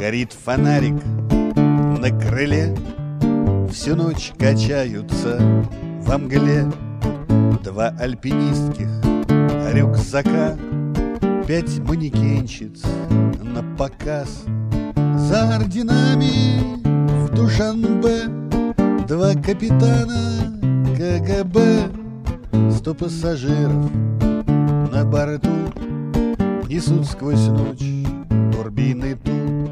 Горит фонарик на крыле, всю ночь качаются во мгле два альпинистских рюкзака, 5 манекенщиц на показ. За орденами в Душанбе 2 капитана КГБ, 100 пассажиров на борту несут сквозь ночь турбины тут.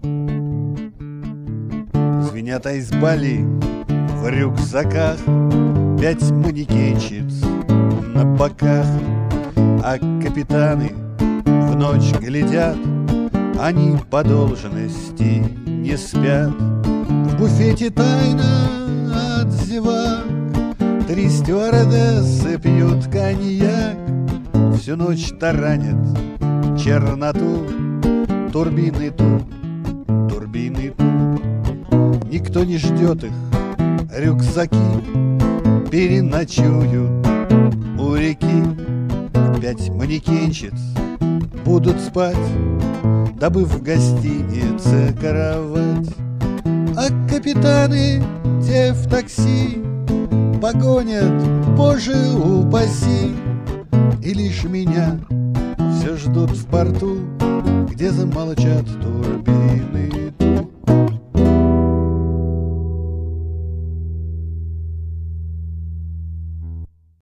Звенят айсбали в рюкзаках, 5 манекенщиц на боках, а капитаны в ночь глядят, они по должности не спят. В буфете тайна от зевак 3 стюардессы пьют коньяк, всю ночь таранят черноту. Турбины тут, турбины тут. Никто не ждет их, рюкзаки переночуют у реки. 5 манекенщиц будут спать, добыв в гостинице кровать. А капитаны те в такси погонят, Боже упаси. И лишь меня все ждут в порту, где замолчат турбины.